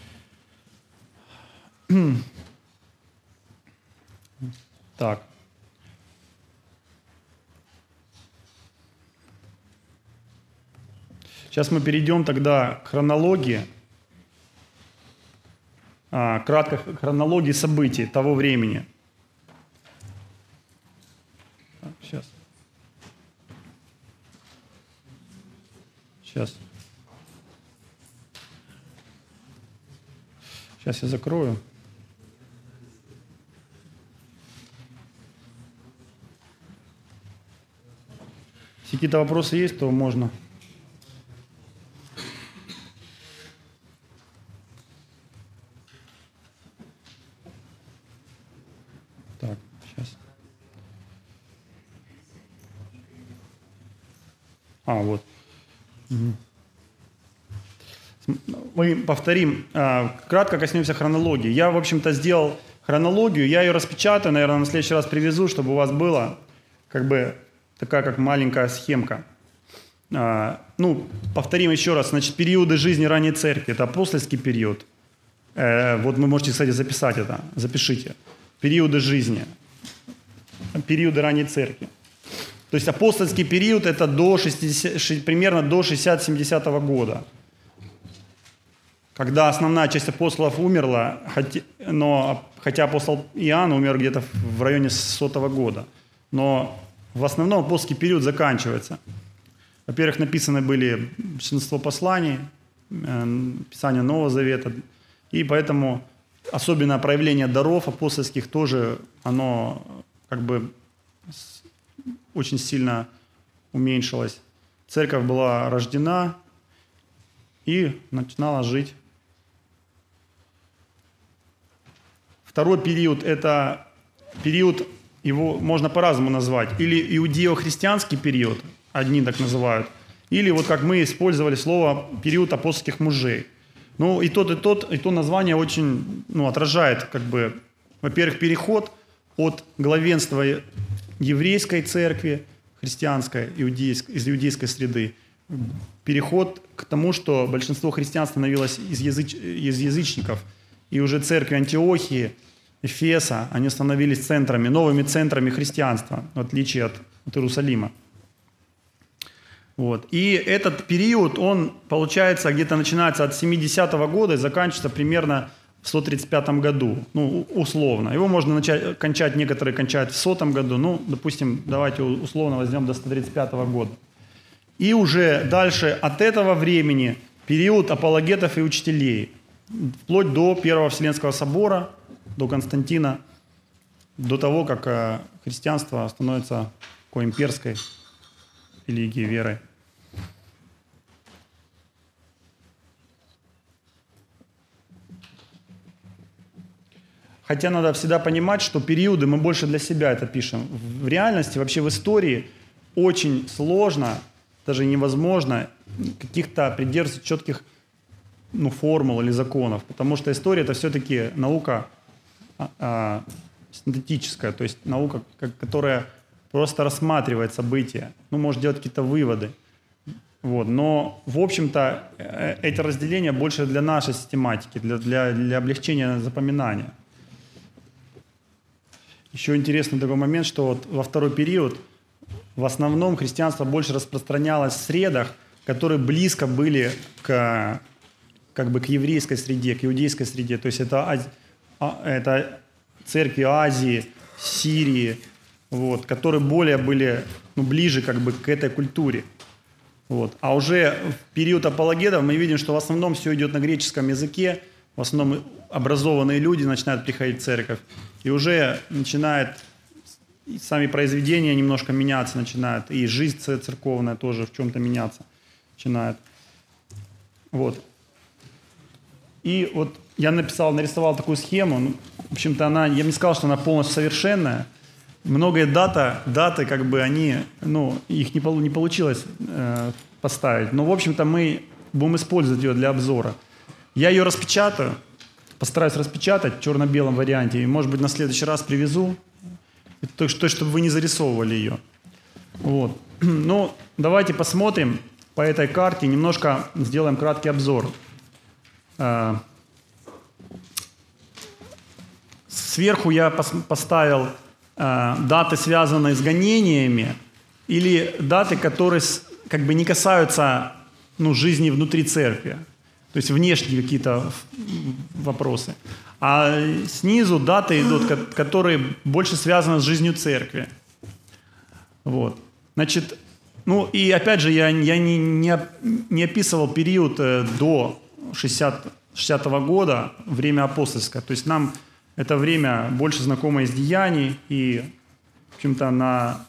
Так. Сейчас мы перейдем тогда к хронологии. А, кратко хронологии событий того времени. Так, сейчас. Сейчас. Сейчас я закрою. Если какие-то вопросы есть, то можно. Так, сейчас. А, вот. Угу. Мы повторим, кратко коснемся хронологии. Я, в общем-то, сделал хронологию, я ее распечатаю, наверное, на следующий раз привезу, чтобы у вас была как бы такая как маленькая схемка. Ну, повторим еще раз. Значит, периоды жизни ранней церкви – это апостольский период. Вот вы можете, кстати, записать это, запишите. Периоды жизни, периоды ранней церкви. То есть апостольский период – это до шестидесятого, примерно до шестидесятого-семидесятого года, когда основная часть апостолов умерла, хотя, но, хотя апостол Иоанн умер где-то в районе сотого года. Но в основном апостольский период заканчивается. Во-первых, написаны были большинство посланий, Писания Нового Завета, и поэтому особенно проявление даров апостольских тоже, оно как бы очень сильно уменьшилось. Церковь была рождена и начинала жить. Второй период – это период, его можно по-разному назвать. Или иудео-христианский период, одни так называют, или вот как мы использовали слово «период апостольских мужей». Ну и тот, и тот, и то название очень ну, отражает, как бы, во-первых, переход от главенства еврейской церкви, христианской, иудейской, из иудейской среды, переход к тому, что большинство христиан становилось из, языч, из язычников, и уже церкви Антиохии, Эфеса, они становились центрами, новыми центрами христианства, в отличие от, от Иерусалима. Вот. И этот период, он, получается, где-то начинается от семидесятого года и заканчивается примерно в сто тридцать пятом году, ну, условно. Его можно начать, кончать, некоторые кончают в сотом году, ну, допустим, давайте условно возьмем до сто тридцать пятого года. И уже дальше от этого времени период апологетов и учителей, вплоть до Первого Вселенского собора, до Константина, до того, как христианство становится такой имперской религией, верой. Хотя надо всегда понимать, что периоды мы больше для себя это пишем. В реальности, вообще в истории очень сложно, даже невозможно каких-то придерживаться четких ну, формул или законов, потому что история – это все-таки наука а, а, синтетическая, то есть наука, как, которая просто рассматривает события, ну, может делать какие-то выводы. Вот. Но, в общем-то, эти разделения больше для нашей систематики, для, для, для облегчения запоминания. Еще интересный такой момент, что вот во второй период в основном христианство больше распространялось в средах, которые близко были к, как бы к еврейской среде, к иудейской среде. То есть это, это церкви Азии, Сирии, вот, которые более были ну, ближе как бы к этой культуре. Вот. А уже в период апологетов мы видим, что в основном все идет на греческом языке, в основном образованные люди начинают приходить в церковь, и уже начинает и сами произведения немножко меняться начинают, и жизнь церковная тоже в чем-то меняться начинает. Вот. И вот я написал, нарисовал такую схему, ну, в общем-то она, я бы не сказал, что она полностью совершенная. Многие дата, даты, как бы они, ну, их не, не получилось э, поставить, но, в общем-то, мы будем использовать ее для обзора. Я ее распечатаю, постараюсь распечатать в черно-белом варианте, и, может быть, на следующий раз привезу, то, чтобы вы не зарисовывали ее. Вот. Ну, давайте посмотрим по этой карте, немножко сделаем краткий обзор. Сверху я поставил даты, связанные с гонениями, или даты, которые как бы не касаются ну, жизни внутри церкви. То есть внешние какие-то вопросы. А снизу даты идут, которые больше связаны с жизнью церкви. Вот. Значит, ну и опять же, я, я не, не, не описывал период до шестидесятого года, время апостольское. То есть нам это время больше знакомо из деяний, и, в общем-то, на,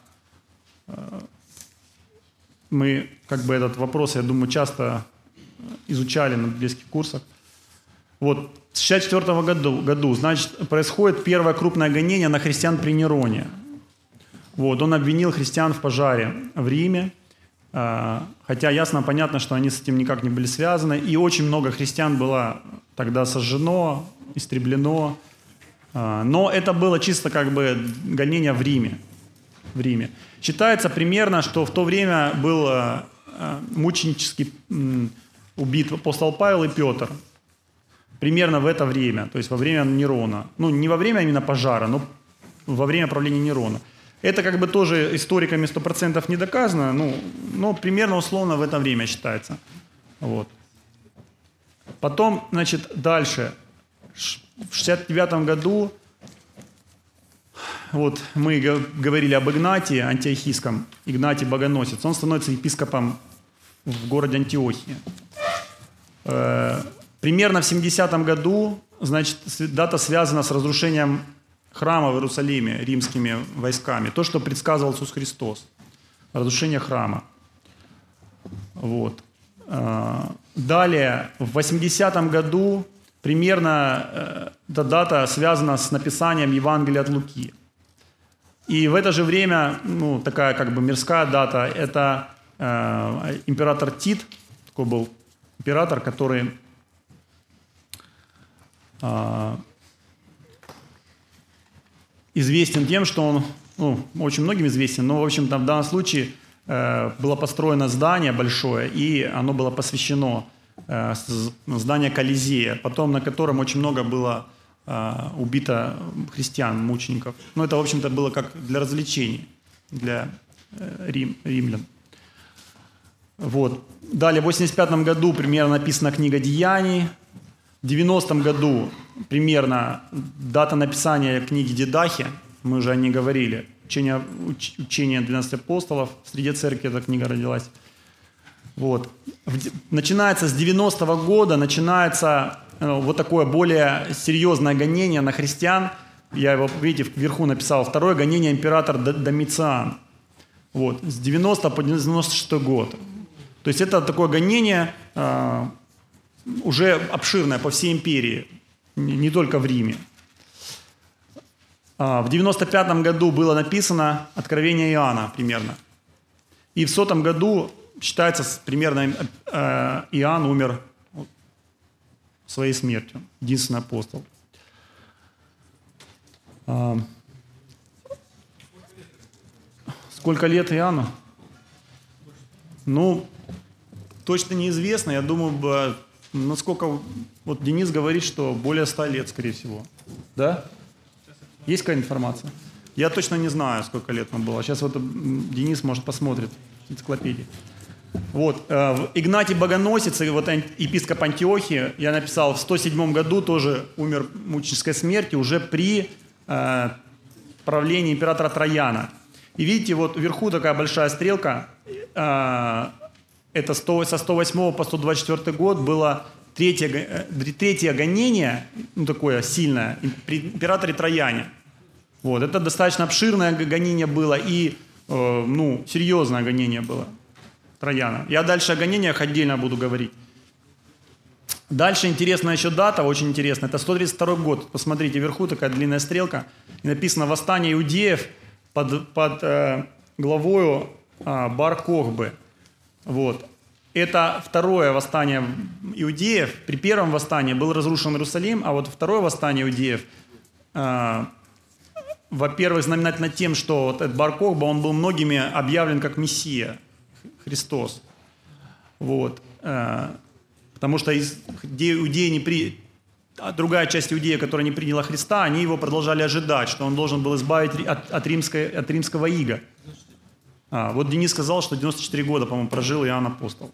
мы как бы этот вопрос, я думаю, часто изучали на библейских курсах. Вот, в шестьдесят четвёртом году, году, значит, происходит первое крупное гонение на христиан при Нероне. Вот, он обвинил христиан в пожаре в Риме, хотя ясно, понятно, что они с этим никак не были связаны, и очень много христиан было тогда сожжено, истреблено, но это было чисто как бы гонение в Риме. В Риме. Считается примерно, что в то время был мученически убит апостол Павел и Петр. Примерно в это время, то есть во время Нерона. Ну, не во время именно пожара, но во время правления Нерона. Это как бы тоже историками сто процентов не доказано, ну, но примерно условно в это время считается. Вот. Потом, значит, дальше. В шестьдесят девятом году, вот мы говорили об Игнатии Антиохийском, Игнатий Богоносец, он становится епископом в городе Антиохии. Примерно в семидесятом году, значит, дата связана с разрушением храма в Иерусалиме римскими войсками. То, что предсказывал Иисус Христос. Разрушение храма. Вот. Далее, в восьмидесятом году примерно эта дата связана с написанием Евангелия от Луки. И в это же время, ну, такая как бы мирская дата, это э, император Тит, такой был император, который э, известен тем, что он, ну, очень многим известен, но, в общем-то, в данном случае э, было построено здание большое, и оно было посвящено э, здание Колизея, потом на котором очень много было э, убито христиан, мучеников. Ну, это, в общем-то, было как для развлечений, для э, рим, римлян. Вот. Далее, в восемьдесят пятом году примерно написана книга «Деяний». В девяностом году примерно дата написания книги Дидахи, мы уже о ней говорили, учение, уч, учение двенадцати апостолов, в среде церкви эта книга родилась. Вот. Начинается с девяностого года, начинается ну, вот такое более серьезное гонение на христиан. Я его, видите, вверху написал. Второе гонение император Домициан. Вот. С девяностого по девяносто шестой год. То есть это такое гонение э, уже обширное по всей империи, не, не только в Риме. А, в девяносто пятом году было написано Откровение Иоанна примерно. И в сотом году считается примерно э, Иоанн умер своей смертью, единственный апостол. А, сколько лет Иоанну? Ну, точно неизвестно. Я думаю, насколько... Вот Денис говорит, что более ста лет, скорее всего. Да? Есть какая-то информация? Я точно не знаю, сколько лет ему было. Сейчас вот Денис, может, посмотрит в энциклопедии. Вот. Игнатий Богоносец, вот епископ Антиохии, я написал, в сто седьмом году тоже умер мученической смертью уже при э, правлении императора Трояна. И видите, вот вверху такая большая стрелка. Э, это сто, со сто восьмого по сто двадцать четвёртый год было третье, третье гонение, ну такое сильное, при императоре Трояне. Вот. Это достаточно обширное гонение было и э, ну, серьезное гонение было Трояна. Я дальше о гонениях отдельно буду говорить. Дальше интересная еще дата, очень интересная. Это сто тридцать второй год. Посмотрите, вверху такая длинная стрелка. И написано «Восстание иудеев» под, под э, главою э, Бар-Кохбы. Вот. Это второе восстание иудеев. При первом восстании был разрушен Иерусалим, а вот второе восстание иудеев, э, во-первых, знаменательно тем, что вот этот Бар-Кохба, он был многими объявлен как Мессия, Христос. Вот. Э, потому что из, иудеи не при... а другая часть иудеев, которая не приняла Христа, они его продолжали ожидать, что он должен был избавить от, от, римской, от римского ига. А, вот Денис сказал, что девяносто четыре года, по-моему, прожил Иоанн Апостол.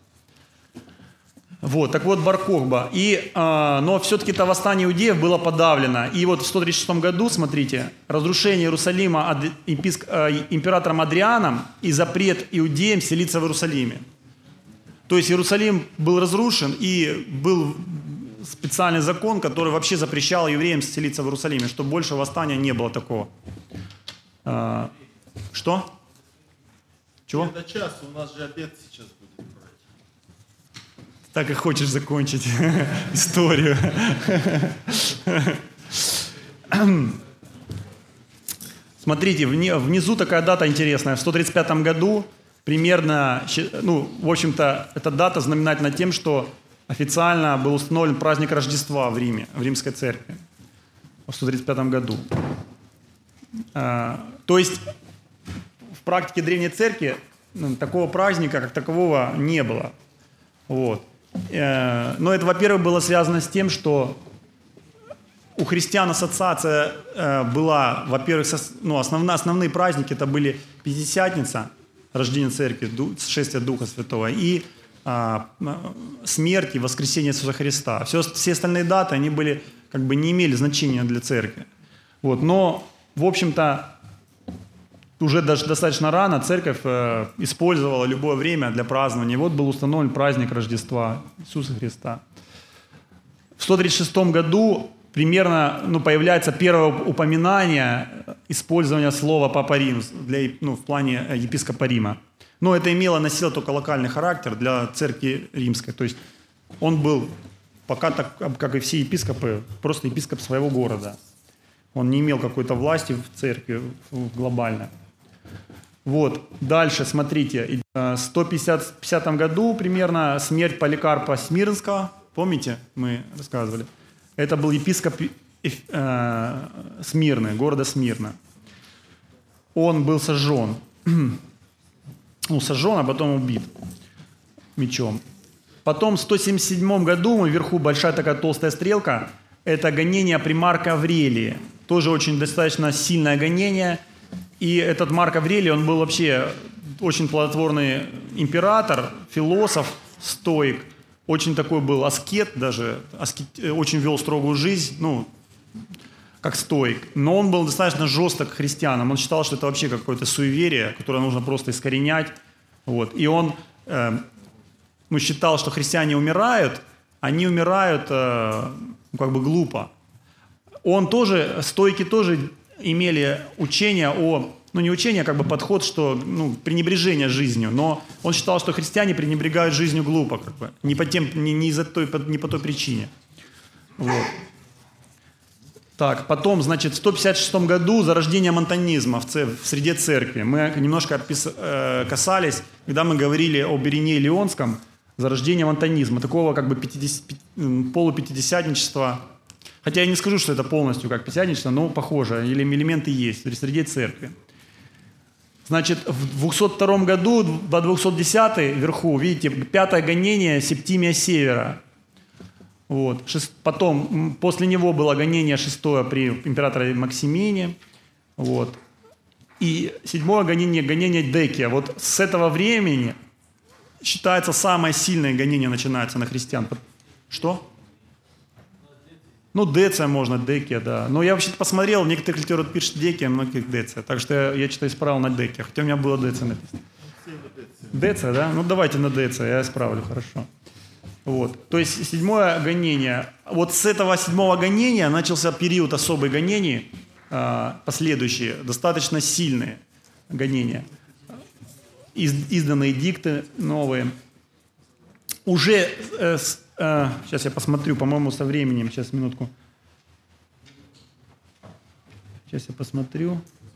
Вот, так вот, Бар-Кохба. И, а, но все-таки это восстание иудеев было подавлено. И вот в сто тридцать шестом году, смотрите, разрушение Иерусалима ад, имписк, а, императором Адрианом и запрет иудеям селиться в Иерусалиме. То есть Иерусалим был разрушен, и был специальный закон, который вообще запрещал евреям селиться в Иерусалиме, чтобы больше восстания не было такого. А, что? Чего?
До часа у нас же обед сейчас будет брать.
Так и хочешь закончить историю. Смотрите, внизу такая дата интересная. В сто тридцать пятом году примерно, ну, в общем-то, эта дата знаменательна тем, что официально был установлен праздник Рождества в Риме, в Римской церкви в сто тридцать пятом году. То есть в практике Древней Церкви такого праздника, как такового, не было. Вот. Но это, во-первых, было связано с тем, что у христиан ассоциация была, во-первых, ну, основные, основные праздники это были Пятидесятница, рождение Церкви, сшествие Духа Святого, и а, смерть и воскресение Иисуса Христа. Все, все остальные даты, они были, как бы не имели значения для Церкви. Вот. Но, в общем-то, уже даже достаточно рано Церковь э, использовала любое время для празднования. И вот был установлен праздник Рождества Иисуса Христа. В сто тридцать шестом году примерно ну, появляется первое упоминание использования слова Папа Рим для, ну, в плане епископа Рима. Но это имело, носило только локальный характер для церкви римской. То есть он был, пока так, как и все епископы, просто епископ своего города. Он не имел какой-то власти в церкви глобально. Вот, дальше, смотрите, в сто пятидесятом году примерно смерть Поликарпа Смирнского, помните, мы рассказывали? Это был епископ э, Смирны, города Смирна. Он был сожжен. Ну, сожжен, а потом убит мечом. Потом в сто семьдесят седьмом году, вверху большая такая толстая стрелка, это гонение при Марке Аврелии. Тоже очень достаточно сильное гонение. И этот Марк Аврелий, он был вообще очень плодотворный император, философ, стоик. Очень такой был аскет даже, аскет, очень вел строгую жизнь, ну, как стоик. Но он был достаточно жесток к христианам. Он считал, что это вообще какое-то суеверие, которое нужно просто искоренять. Вот. И он э, ну, считал, что христиане умирают, они умирают э, ну, как бы глупо. Он тоже, стойки тоже имели учение о, ну не учение, а как бы подход, что ну, пренебрежение жизнью, но он считал, что христиане пренебрегают жизнью глупо, как бы, не по, тем, не, не, из-за той, не по той причине. Вот. Так, потом, значит, в сто пятьдесят шестом году зарождение монтанизма в, цер- в среде церкви. Мы немножко опис- э, касались, когда мы говорили об Ирине Леонском, зарождение монтанизма, такого как бы пятидесят, полупятидесятничества. Хотя я не скажу, что это полностью как пятидесятничество, но похоже, или элементы есть в среде церкви. Значит, в двухсот втором году, во двухсот десятом вверху, видите, пятое гонение Септимия Севера. Вот. Шест... Потом, после него было гонение шестое при императоре Максимине. Вот. И седьмое гонение, гонение Декия. Вот с этого времени считается самое сильное гонение начинается на христиан. Что? Ну, Деция можно, Декия, да. Но я вообще-то посмотрел, в некоторых литературах пишет Декия, в многих Деция. Так что я, я что-то исправил на Декия. Хотя у меня было Деция написано. Деция, да? Ну, давайте на Деция, я исправлю, хорошо. Вот. То есть седьмое гонение. Вот с этого седьмого гонения начался период особых гонений, последующие, достаточно сильные гонения. Из, изданные эдикты новые. Уже... Э, с, Сейчас я посмотрю, по-моему, со временем. Сейчас, минутку. Сейчас я посмотрю.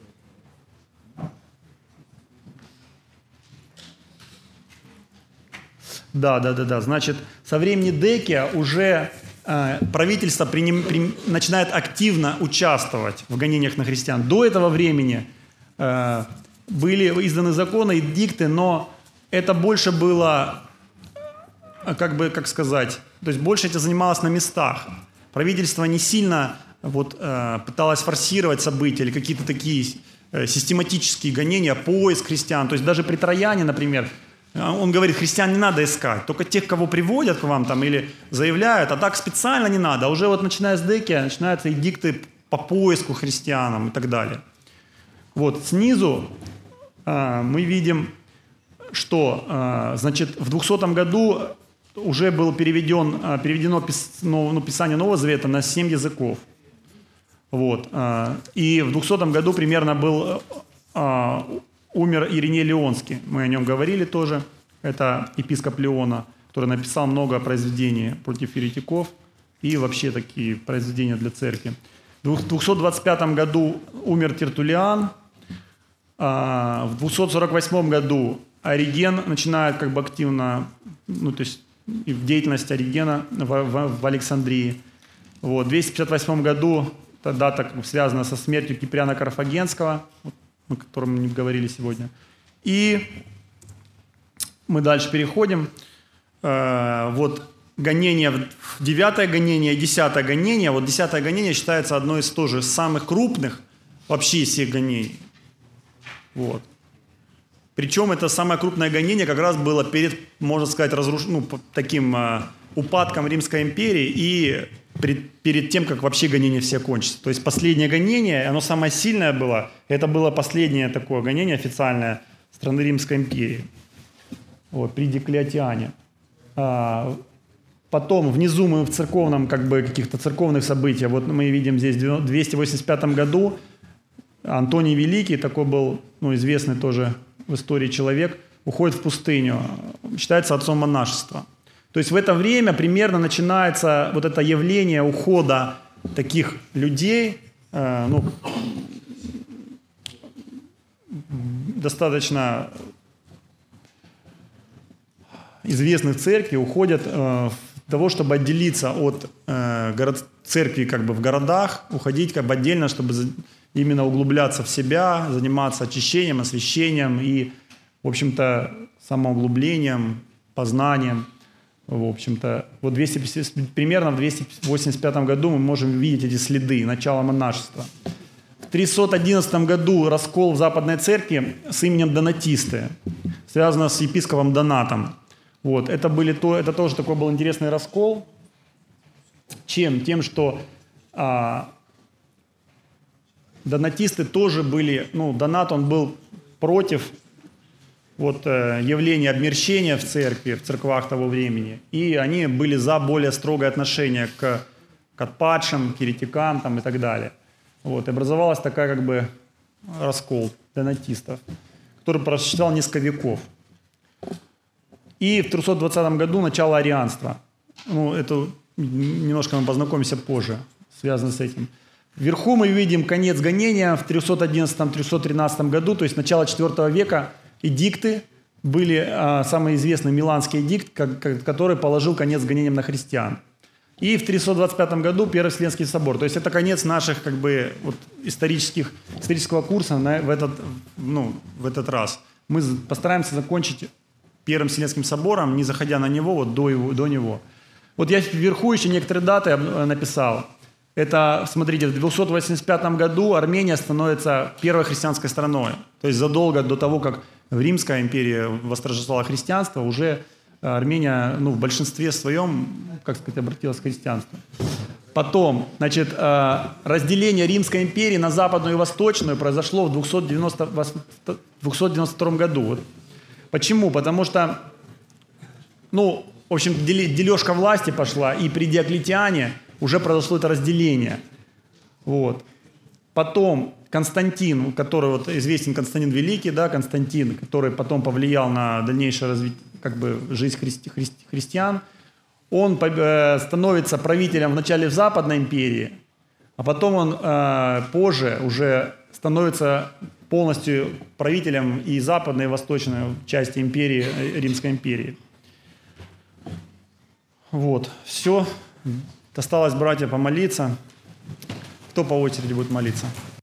Да, да, да, да. Значит, со времени Декия уже э, правительство приним, при, начинает активно участвовать в гонениях на христиан. До этого времени э, были изданы законы, эдикты, но это больше было... как бы, как сказать, то есть больше это занималось на местах. Правительство не сильно вот, э, пыталось форсировать события или какие-то такие э, систематические гонения, поиск христиан. То есть даже при Трояне, например, он говорит, христиан не надо искать, только тех, кого приводят к вам там или заявляют, а так специально не надо. А уже вот начиная с Декия начинаются эдикты по поиску христианам и так далее. Вот снизу э, мы видим, что, э, значит, в двухсотом году уже было переведен, переведено ну, Писание Нового Завета на семь языков. Вот. И в двухсотом году примерно был, умер Ириней Леонский. Мы о нем говорили тоже. Это епископ Леона, который написал много произведений против еретиков и вообще такие произведения для церкви. В двухсот двадцать пятом году умер Тертуллиан. В двухсот сорок восьмом году Ориген начинает как бы активно, ну, то есть и в деятельность Оригена в, в, в Александрии. Вот. В двести пятьдесят восьмом году эта дата как бы связана со смертью Киприана Карфагенского, вот, о котором мы говорили сегодня. И мы дальше переходим. Э, вот гонение, девятое гонение, десятое гонение. Вот десятое гонение считается одной из тоже самых крупных вообще из всех гонений. Вот. Причем это самое крупное гонение как раз было перед, можно сказать, разруш... ну, таким э, упадком Римской империи и пред, перед тем, как вообще гонение все кончится. То есть последнее гонение, оно самое сильное было, это было последнее такое гонение официальное страны Римской империи. Вот, при Диоклетиане. А, потом внизу мы в церковном, как бы, каких-то церковных событиях, вот мы видим здесь в двести восемьдесят пятом году Антоний Великий, такой был, ну, известный тоже в истории человек, уходит в пустыню, считается отцом монашества. То есть в это время примерно начинается вот это явление ухода таких людей, э, ну, достаточно известных церквей, уходят э, в того, чтобы отделиться от э, город, церкви как бы в городах, уходить как бы отдельно, чтобы именно углубляться в себя, заниматься очищением, освящением и, в общем-то, самоуглублением, познанием. В общем-то, вот двести, примерно в двести восемьдесят пятом году мы можем видеть эти следы начала монашества. В триста одиннадцатом году раскол в Западной Церкви с именем Донатисты, связано с епископом Донатом. Вот, это, были то, это тоже такой был интересный раскол. Чем? Тем, что а, донатисты тоже были, ну, Донат, он был против вот, э, явления обмерщения в церкви, в церквах того времени, и они были за более строгое отношение к, к отпадшим, к еретикам там, и так далее. Вот, и образовалась такая как бы раскол донатистов, который просуществовал несколько веков. И в триста двадцатом году начало арианства. Ну, это немножко мы познакомимся позже, связано с этим. Вверху мы видим конец гонения в триста одиннадцатом — триста тринадцатом году, то есть начало четвёртого века. Эдикты были, а, самый известный Миланский эдикт, как, как, который положил конец гонениям на христиан. И в триста двадцать пятом году Первый Вселенский собор. То есть это конец наших как бы, вот, исторических, исторического курса на, в, этот, ну, в этот раз. Мы постараемся закончить Первым Вселенским собором, не заходя на него, вот до, его, до него. Вот я вверху еще некоторые даты написал. Это, смотрите, в двести восемьдесят пятом году Армения становится первой христианской страной. То есть задолго до того, как в Римской империи восторжествовало христианство, уже Армения, ну, в большинстве своем, как сказать, обратилась к христианству. Потом, значит, разделение Римской империи на западную и восточную произошло в двести девяносто втором году. Почему? Потому что, ну, в общем, дележка власти пошла, и при Диоклетиане уже произошло это разделение. Вот. Потом Константин, который вот известен Константин Великий, да, Константин, который потом повлиял на дальнейшее развитие, как бы, жизнь христи, христи, христиан, он э, становится правителем вначале в Западной империи, а потом он э, позже уже становится полностью правителем и западной, и восточной части империи, Римской империи. Вот, все. Осталось, братья, помолиться. Кто по очереди будет молиться?